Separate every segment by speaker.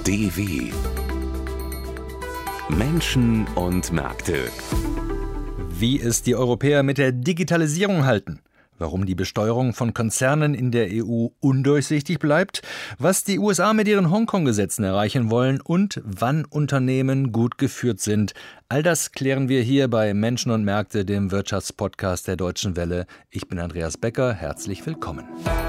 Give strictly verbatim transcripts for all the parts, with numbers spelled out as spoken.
Speaker 1: D W Menschen und Märkte.
Speaker 2: Wie es die Europäer mit der Digitalisierung halten, warum die Besteuerung von Konzernen in der E U undurchsichtig bleibt, was die U S A mit ihren Hongkong-Gesetzen erreichen wollen und wann Unternehmen gut geführt sind. All das klären wir hier bei Menschen und Märkte, dem Wirtschaftspodcast der Deutschen Welle. Ich bin Andreas Becker, herzlich willkommen.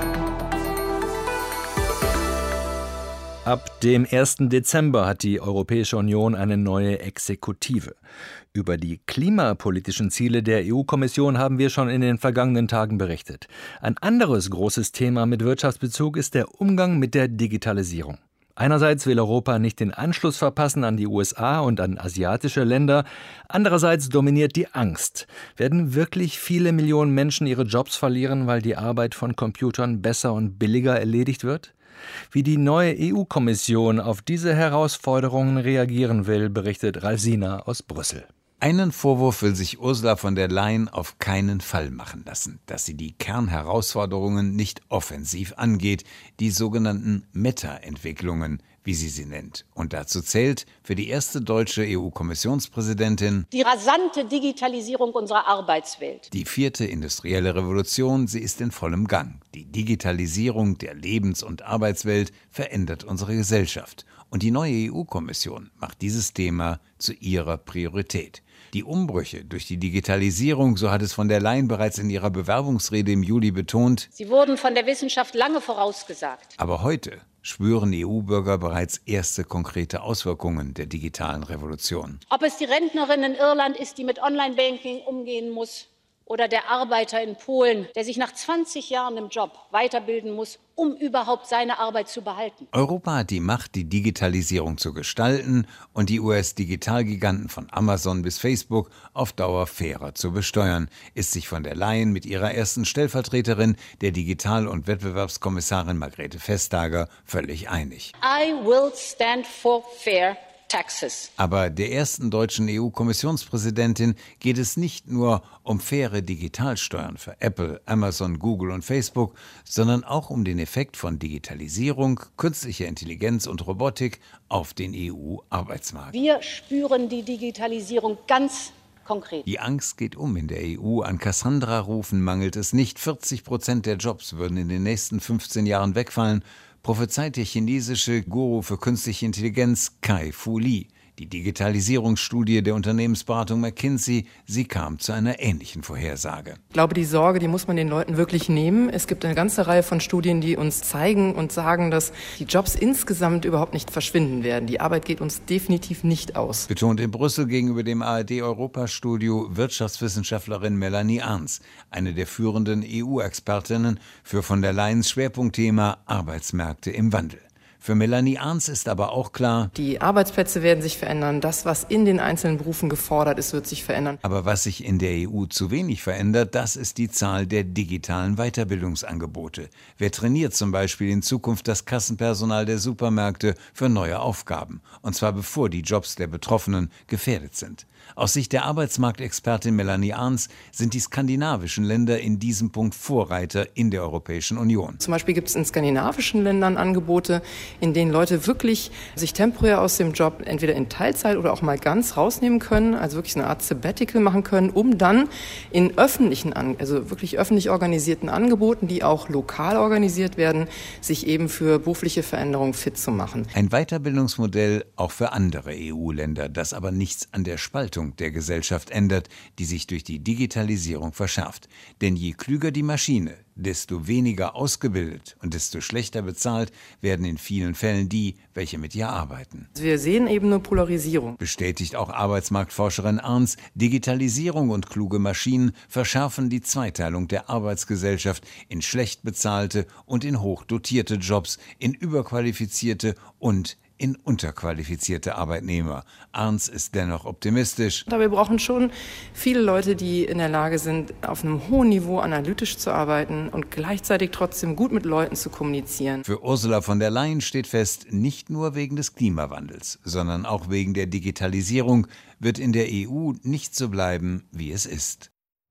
Speaker 2: Ab dem ersten Dezember hat die Europäische Union eine neue Exekutive. Über die klimapolitischen Ziele der E U-Kommission haben wir schon in den vergangenen Tagen berichtet. Ein anderes großes Thema mit Wirtschaftsbezug ist der Umgang mit der Digitalisierung. Einerseits will Europa nicht den Anschluss verpassen an die U S A und an asiatische Länder. Andererseits dominiert die Angst. Werden wirklich viele Millionen Menschen ihre Jobs verlieren, weil die Arbeit von Computern besser und billiger erledigt wird? Wie die neue E U-Kommission auf diese Herausforderungen reagieren will, berichtet Ralf Siener aus Brüssel.
Speaker 3: Einen Vorwurf will sich Ursula von der Leyen auf keinen Fall machen lassen, dass sie die Kernherausforderungen nicht offensiv angeht, die sogenannten Meta-Entwicklungen, wie sie sie nennt. Und dazu zählt für die erste deutsche E U-Kommissionspräsidentin
Speaker 4: die rasante Digitalisierung unserer Arbeitswelt.
Speaker 3: Die vierte industrielle Revolution, sie ist in vollem Gang. Die Digitalisierung der Lebens- und Arbeitswelt verändert unsere Gesellschaft. Und die neue E U-Kommission macht dieses Thema zu ihrer Priorität. Die Umbrüche durch die Digitalisierung, so hat es von der Leyen bereits in ihrer Bewerbungsrede im Juli betont,
Speaker 4: sie wurden von der Wissenschaft lange vorausgesagt.
Speaker 3: Aber heute spüren E U-Bürger bereits erste konkrete Auswirkungen der digitalen Revolution.
Speaker 4: Ob es die Rentnerin in Irland ist, die mit Online-Banking umgehen muss, oder der Arbeiter in Polen, der sich nach zwanzig Jahren im Job weiterbilden muss, um überhaupt seine Arbeit zu behalten.
Speaker 3: Europa hat die Macht, die Digitalisierung zu gestalten und die U S-Digitalgiganten von Amazon bis Facebook auf Dauer fairer zu besteuern, ist sich von der Leyen mit ihrer ersten Stellvertreterin, der Digital- und Wettbewerbskommissarin Margrethe Vestager, völlig einig.
Speaker 4: I will stand for fair taxes.
Speaker 3: Aber der ersten deutschen E U-Kommissionspräsidentin geht es nicht nur um faire Digitalsteuern für Apple, Amazon, Google und Facebook, sondern auch um den Effekt von Digitalisierung, künstlicher Intelligenz und Robotik auf den E U-Arbeitsmarkt.
Speaker 4: Wir spüren die Digitalisierung ganz konkret.
Speaker 3: Die Angst geht um in der E U. An Cassandra-Rufen mangelt es nicht. vierzig Prozent der Jobs würden in den nächsten fünfzehn Jahren wegfallen, prophezeit der chinesische Guru für künstliche Intelligenz Kai-Fu Lee. Die Digitalisierungsstudie der Unternehmensberatung McKinsey, sie kam zu einer ähnlichen Vorhersage.
Speaker 5: Ich glaube, die Sorge, die muss man den Leuten wirklich nehmen. Es gibt eine ganze Reihe von Studien, die uns zeigen und sagen, dass die Jobs insgesamt überhaupt nicht verschwinden werden. Die Arbeit geht uns definitiv nicht aus.
Speaker 3: Betont in Brüssel gegenüber dem A R D-Europastudio Wirtschaftswissenschaftlerin Melanie Arns, eine der führenden E U-Expertinnen für von der Leyens Schwerpunktthema Arbeitsmärkte im Wandel. Für Melanie Arns ist aber auch klar,
Speaker 5: die Arbeitsplätze werden sich verändern. Das, was in den einzelnen Berufen gefordert ist, wird sich verändern.
Speaker 3: Aber was sich in der E U zu wenig verändert, das ist die Zahl der digitalen Weiterbildungsangebote. Wer trainiert zum Beispiel in Zukunft das Kassenpersonal der Supermärkte für neue Aufgaben? Und zwar bevor die Jobs der Betroffenen gefährdet sind. Aus Sicht der Arbeitsmarktexpertin Melanie Arns sind die skandinavischen Länder in diesem Punkt Vorreiter in der Europäischen Union.
Speaker 5: Zum Beispiel gibt es in skandinavischen Ländern Angebote, in denen Leute wirklich sich temporär aus dem Job entweder in Teilzeit oder auch mal ganz rausnehmen können, also wirklich eine Art Sabbatical machen können, um dann in öffentlichen, also wirklich öffentlich organisierten Angeboten, die auch lokal organisiert werden, sich eben für berufliche Veränderungen fit zu machen.
Speaker 3: Ein Weiterbildungsmodell auch für andere E U-Länder, das aber nichts an der Spaltung der Gesellschaft ändert, die sich durch die Digitalisierung verschärft. Denn je klüger die Maschine, desto weniger ausgebildet und desto schlechter bezahlt werden in vielen Fällen die, welche mit ihr arbeiten.
Speaker 5: Wir sehen eben eine Polarisierung.
Speaker 3: Bestätigt auch Arbeitsmarktforscherin Arns, Digitalisierung und kluge Maschinen verschärfen die Zweiteilung der Arbeitsgesellschaft in schlecht bezahlte und in hochdotierte Jobs, in überqualifizierte und in unterqualifizierte Arbeitnehmer. Arns ist dennoch optimistisch.
Speaker 5: Aber wir brauchen schon viele Leute, die in der Lage sind, auf einem hohen Niveau analytisch zu arbeiten und gleichzeitig trotzdem gut mit Leuten zu kommunizieren.
Speaker 3: Für Ursula von der Leyen steht fest, nicht nur wegen des Klimawandels, sondern auch wegen der Digitalisierung wird in der E U nicht so bleiben, wie es ist.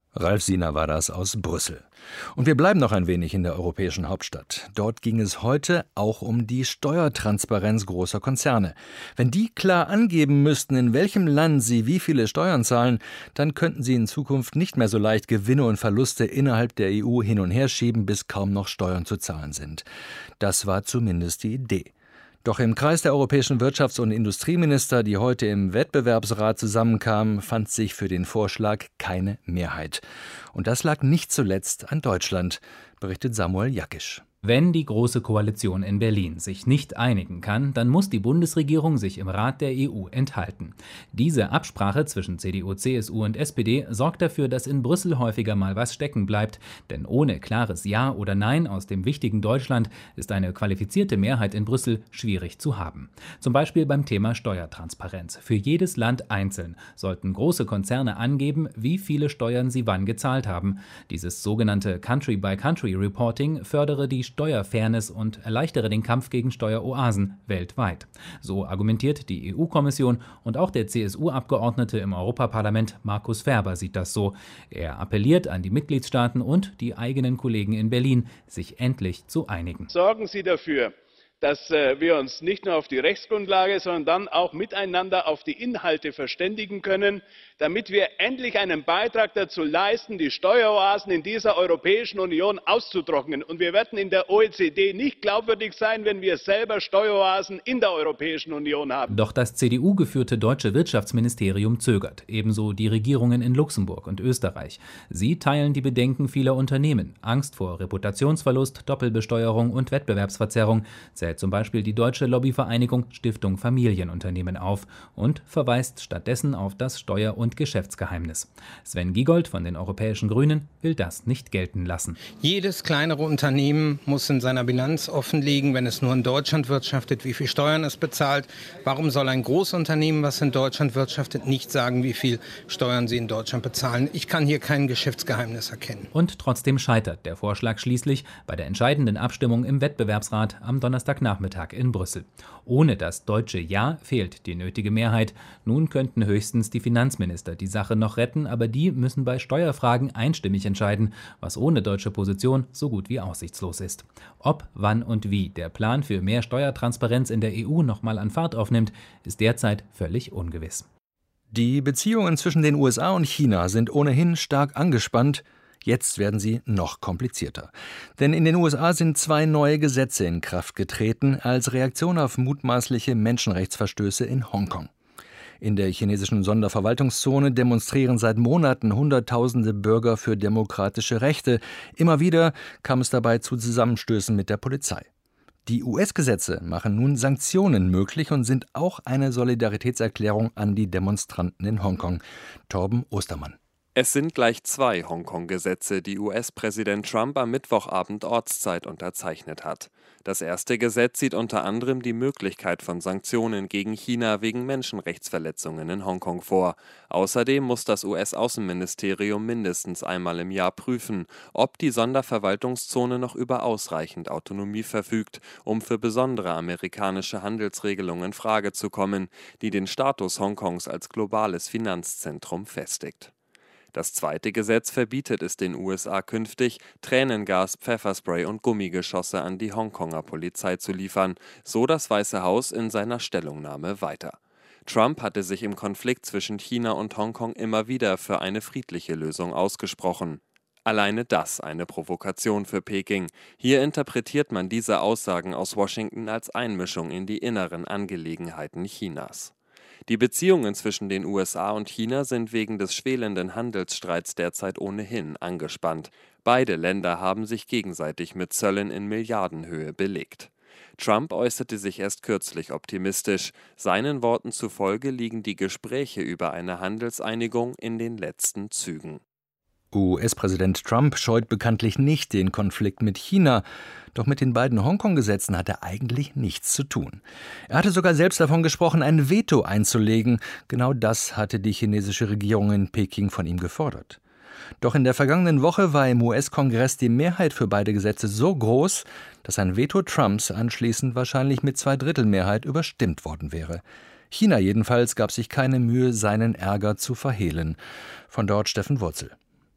Speaker 2: Ralf Siener war das aus Brüssel. Und wir bleiben noch ein wenig in der europäischen Hauptstadt. Dort ging es heute auch um die Steuertransparenz großer Konzerne. Wenn die klar angeben müssten, in welchem Land sie wie viele Steuern zahlen, dann könnten sie in Zukunft nicht mehr so leicht Gewinne und Verluste innerhalb der E U hin und her schieben, bis kaum noch Steuern zu zahlen sind. Das war zumindest die Idee. Doch im Kreis der europäischen Wirtschafts- und Industrieminister, die heute im Wettbewerbsrat zusammenkamen, fand sich für den Vorschlag keine Mehrheit. Und das lag nicht zuletzt an Deutschland, berichtet Samuel Jakisch.
Speaker 6: Wenn die Große Koalition in Berlin sich nicht einigen kann, dann muss die Bundesregierung sich im Rat der E U enthalten. Diese Absprache zwischen C D U, C S U und S P D sorgt dafür, dass in Brüssel häufiger mal was stecken bleibt. Denn ohne klares Ja oder Nein aus dem wichtigen Deutschland ist eine qualifizierte Mehrheit in Brüssel schwierig zu haben. Zum Beispiel beim Thema Steuertransparenz. Für jedes Land einzeln sollten große Konzerne angeben, wie viele Steuern sie wann gezahlt haben. Dieses sogenannte Country-by-Country-Reporting fördere die Steuerfairness und erleichtere den Kampf gegen Steueroasen weltweit. So argumentiert die E U-Kommission und auch der C S U-Abgeordnete im Europaparlament Markus Ferber sieht das so. Er appelliert an die Mitgliedstaaten und die eigenen Kollegen in Berlin, sich endlich zu einigen.
Speaker 7: Sorgen Sie dafür, dass wir uns nicht nur auf die Rechtsgrundlage, sondern dann auch miteinander auf die Inhalte verständigen können, damit wir endlich einen Beitrag dazu leisten, die Steueroasen in dieser Europäischen Union auszutrocknen. Und wir werden in der O E C D nicht glaubwürdig sein, wenn wir selber Steueroasen in der Europäischen Union haben.
Speaker 6: Doch das C D U-geführte deutsche Wirtschaftsministerium zögert, ebenso die Regierungen in Luxemburg und Österreich. Sie teilen die Bedenken vieler Unternehmen. Angst vor Reputationsverlust, Doppelbesteuerung und Wettbewerbsverzerrung zählt zum Beispiel die deutsche Lobbyvereinigung Stiftung Familienunternehmen auf und verweist stattdessen auf das Steuer- und Geschäftsgeheimnis. Sven Giegold von den Europäischen Grünen will das nicht gelten lassen.
Speaker 8: Jedes kleinere Unternehmen muss in seiner Bilanz offenlegen, wenn es nur in Deutschland wirtschaftet, wie viel Steuern es bezahlt. Warum soll ein Großunternehmen, was in Deutschland wirtschaftet, nicht sagen, wie viel Steuern sie in Deutschland bezahlen? Ich kann hier kein Geschäftsgeheimnis erkennen.
Speaker 6: Und trotzdem scheitert der Vorschlag schließlich bei der entscheidenden Abstimmung im Wettbewerbsrat am Donnerstagnachmittag in Brüssel. Ohne das deutsche Ja fehlt die nötige Mehrheit. Nun könnten höchstens die Finanzminister die Sache noch retten, aber die müssen bei Steuerfragen einstimmig entscheiden, was ohne deutsche Position so gut wie aussichtslos ist. Ob, wann und wie der Plan für mehr Steuertransparenz in der E U nochmal an Fahrt aufnimmt, ist derzeit völlig ungewiss.
Speaker 2: Die Beziehungen zwischen den U S A und China sind ohnehin stark angespannt. Jetzt werden sie noch komplizierter. Denn in den U S A sind zwei neue Gesetze in Kraft getreten als Reaktion auf mutmaßliche Menschenrechtsverstöße in Hongkong. In der chinesischen Sonderverwaltungszone demonstrieren seit Monaten Hunderttausende Bürger für demokratische Rechte. Immer wieder kam es dabei zu Zusammenstößen mit der Polizei. Die U S-Gesetze machen nun Sanktionen möglich und sind auch eine Solidaritätserklärung an die Demonstranten in Hongkong. Torben Ostermann.
Speaker 1: Es sind gleich zwei Hongkong-Gesetze, die U S-Präsident Trump am Mittwochabend Ortszeit unterzeichnet hat. Das erste Gesetz sieht unter anderem die Möglichkeit von Sanktionen gegen China wegen Menschenrechtsverletzungen in Hongkong vor. Außerdem muss das U S-Außenministerium mindestens einmal im Jahr prüfen, ob die Sonderverwaltungszone noch über ausreichend Autonomie verfügt, um für besondere amerikanische Handelsregelungen in Frage zu kommen, die den Status Hongkongs als globales Finanzzentrum festigt. Das zweite Gesetz verbietet es den U S A künftig, Tränengas, Pfefferspray und Gummigeschosse an die Hongkonger Polizei zu liefern, so das Weiße Haus in seiner Stellungnahme weiter. Trump hatte sich im Konflikt zwischen China und Hongkong immer wieder für eine friedliche Lösung ausgesprochen. Alleine das eine Provokation für Peking. Hier interpretiert man diese Aussagen aus Washington als Einmischung in die inneren Angelegenheiten Chinas. Die Beziehungen zwischen den U S A und China sind wegen des schwelenden Handelsstreits derzeit ohnehin angespannt. Beide Länder haben sich gegenseitig mit Zöllen in Milliardenhöhe belegt. Trump äußerte sich erst kürzlich optimistisch. Seinen Worten zufolge liegen die Gespräche über eine Handelseinigung in den letzten Zügen.
Speaker 2: U S-Präsident Trump scheut bekanntlich nicht den Konflikt mit China. Doch mit den beiden Hongkong-Gesetzen hat er eigentlich nichts zu tun. Er hatte sogar selbst davon gesprochen, ein Veto einzulegen. Genau das hatte die chinesische Regierung in Peking von ihm gefordert. Doch in der vergangenen Woche war im U S-Kongress die Mehrheit für beide Gesetze so groß, dass ein Veto Trumps anschließend wahrscheinlich mit Zweidrittelmehrheit überstimmt worden wäre. China jedenfalls gab sich keine Mühe, seinen Ärger zu verhehlen. Von dort Steffen Wurzel.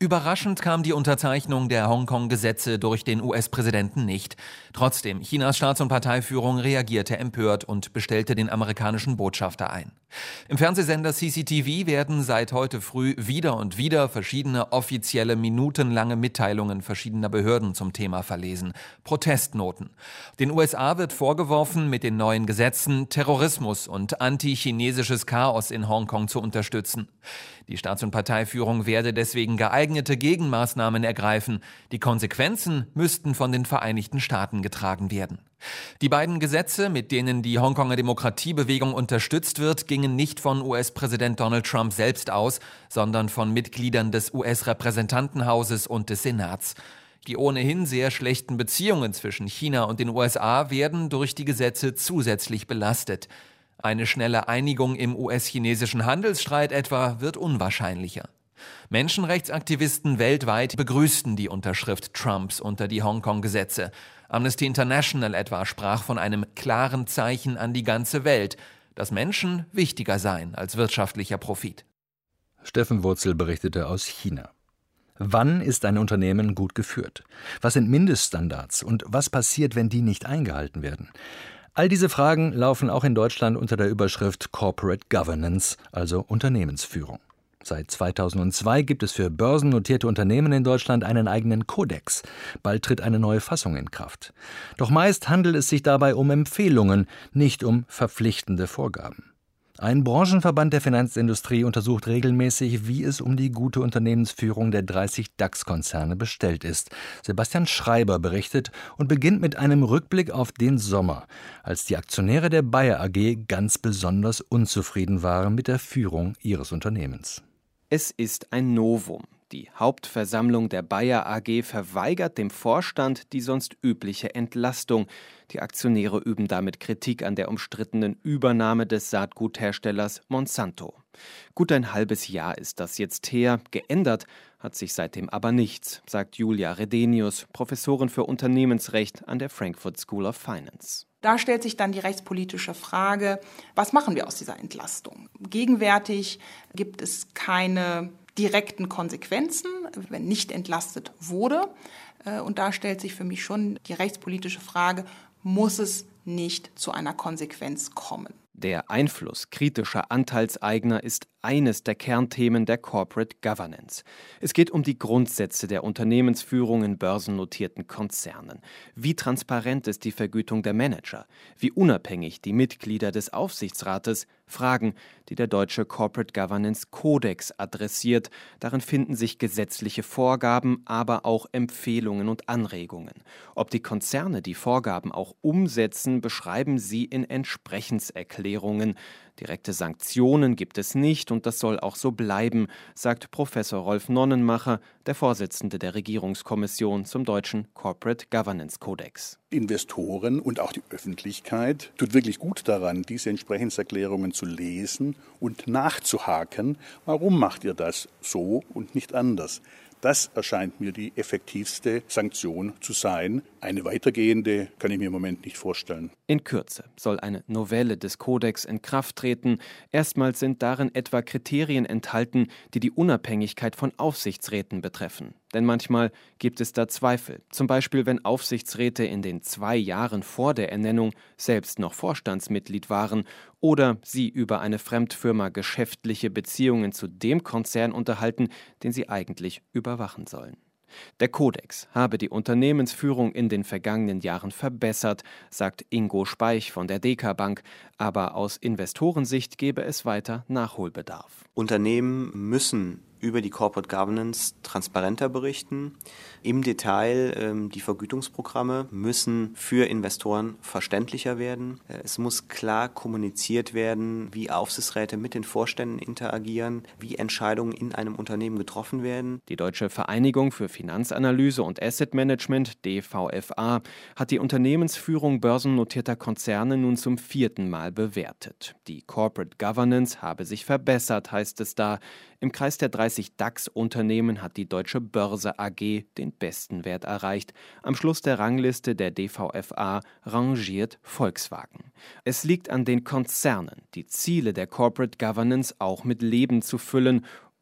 Speaker 9: Überraschend kam die Unterzeichnung der Hongkong-Gesetze durch den U S-Präsidenten nicht. Trotzdem, Chinas Staats- und Parteiführung reagierte empört und bestellte den amerikanischen Botschafter ein. Im Fernsehsender C C T V werden seit heute früh wieder und wieder verschiedene offizielle minutenlange Mitteilungen verschiedener Behörden zum Thema verlesen. Protestnoten. Den U S A wird vorgeworfen, mit den neuen Gesetzen Terrorismus und anti-chinesisches Chaos in Hongkong zu unterstützen. Die Staats- und Parteiführung werde deswegen geeignete Gegenmaßnahmen ergreifen. Die Konsequenzen müssten von den Vereinigten Staaten getragen werden. Die beiden Gesetze, mit denen die Hongkonger Demokratiebewegung unterstützt wird, gingen nicht von U S-Präsident Donald Trump selbst aus, sondern von Mitgliedern des U S-Repräsentantenhauses und des Senats. Die ohnehin sehr schlechten Beziehungen zwischen China und den U S A werden durch die Gesetze zusätzlich belastet. Eine schnelle Einigung im U S-chinesischen Handelsstreit etwa wird unwahrscheinlicher. Menschenrechtsaktivisten weltweit begrüßten die Unterschrift Trumps unter die Hongkong-Gesetze. Amnesty International etwa sprach von einem klaren Zeichen an die ganze Welt, dass Menschen wichtiger seien als wirtschaftlicher Profit.
Speaker 2: Steffen Wurzel berichtete aus China. Wann ist ein Unternehmen gut geführt? Was sind Mindeststandards und was passiert, wenn die nicht eingehalten werden? All diese Fragen laufen auch in Deutschland unter der Überschrift Corporate Governance, also Unternehmensführung. Seit zweitausendzwei gibt es für börsennotierte Unternehmen in Deutschland einen eigenen Kodex. Bald tritt eine neue Fassung in Kraft. Doch meist handelt es sich dabei um Empfehlungen, nicht um verpflichtende Vorgaben. Ein Branchenverband der Finanzindustrie untersucht regelmäßig, wie es um die gute Unternehmensführung der dreißig DAX-Konzerne bestellt ist. Sebastian Schreiber berichtet und beginnt mit einem Rückblick auf den Sommer, als die Aktionäre der Bayer A G ganz besonders unzufrieden waren mit der Führung ihres Unternehmens.
Speaker 10: Es ist ein Novum. Die Hauptversammlung der Bayer A G verweigert dem Vorstand die sonst übliche Entlastung. Die Aktionäre üben damit Kritik an der umstrittenen Übernahme des Saatgutherstellers Monsanto. Gut ein halbes Jahr ist das jetzt her. Geändert hat sich seitdem aber nichts, sagt Julia Redenius, Professorin für Unternehmensrecht an der Frankfurt School of Finance.
Speaker 11: Da stellt sich dann die rechtspolitische Frage, was machen wir aus dieser Entlastung? Gegenwärtig gibt es keine direkten Konsequenzen, wenn nicht entlastet wurde. Und da stellt sich für mich schon die rechtspolitische Frage, muss es nicht zu einer Konsequenz kommen?
Speaker 10: Der Einfluss kritischer Anteilseigner ist eines der Kernthemen der Corporate Governance. Es geht um die Grundsätze der Unternehmensführung in börsennotierten Konzernen. Wie transparent ist die Vergütung der Manager? Wie unabhängig die Mitglieder des Aufsichtsrates? Fragen, die der deutsche Corporate Governance Kodex adressiert. Darin finden sich gesetzliche Vorgaben, aber auch Empfehlungen und Anregungen. Ob die Konzerne die Vorgaben auch umsetzen, beschreiben sie in Entsprechenserklärungen. Direkte Sanktionen gibt es nicht und das soll auch so bleiben, sagt Professor Rolf Nonnenmacher, der Vorsitzende der Regierungskommission zum deutschen Corporate Governance Kodex.
Speaker 12: Investoren und auch die Öffentlichkeit tut wirklich gut daran, diese Entsprechenserklärungen zu lesen und nachzuhaken. Warum macht ihr das so und nicht anders? Das erscheint mir die effektivste Sanktion zu sein. Eine weitergehende kann ich mir im Moment nicht vorstellen.
Speaker 10: In Kürze soll eine Novelle des Kodex in Kraft treten. Erstmals sind darin etwa Kriterien enthalten, die die Unabhängigkeit von Aufsichtsräten betreffen. Denn manchmal gibt es da Zweifel. Zum Beispiel, wenn Aufsichtsräte in den zwei Jahren vor der Ernennung selbst noch Vorstandsmitglied waren oder sie über eine Fremdfirma geschäftliche Beziehungen zu dem Konzern unterhalten, den sie eigentlich überwachen sollen. Der Kodex habe die Unternehmensführung in den vergangenen Jahren verbessert, sagt Ingo Speich von der D K Bank, aber aus Investorensicht gäbe es weiter Nachholbedarf.
Speaker 13: Unternehmen müssen über die Corporate Governance transparenter berichten. Im Detail, ähm, die Vergütungsprogramme müssen für Investoren verständlicher werden. Äh, es muss klar kommuniziert werden, wie Aufsichtsräte mit den Vorständen interagieren, wie Entscheidungen in einem Unternehmen getroffen werden.
Speaker 10: Die Deutsche Vereinigung für Finanzanalyse und Asset Management, D V F A, hat die Unternehmensführung börsennotierter Konzerne nun zum vierten Mal bewertet. Die Corporate Governance habe sich verbessert, heißt es da. Im Kreis der dreißig DAX-Unternehmen hat die Deutsche Börse A G den besten Wert erreicht. Am Schluss der Rangliste der D V F A rangiert Volkswagen. Es liegt an den Konzernen, die Ziele der Corporate Governance auch mit Leben zu füllen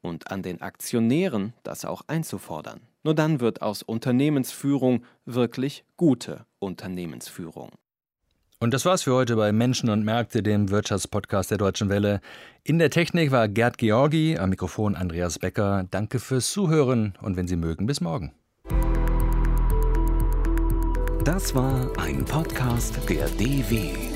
Speaker 10: und an den Aktionären, das auch einzufordern. Nur dann wird aus Unternehmensführung wirklich gute Unternehmensführung.
Speaker 2: Und das war's für heute bei Menschen und Märkte, dem Wirtschaftspodcast der Deutschen Welle. In der Technik war Gerd Georgi, am Mikrofon Andreas Becker. Danke fürs Zuhören und wenn Sie mögen, bis morgen.
Speaker 14: Das war ein Podcast der D W.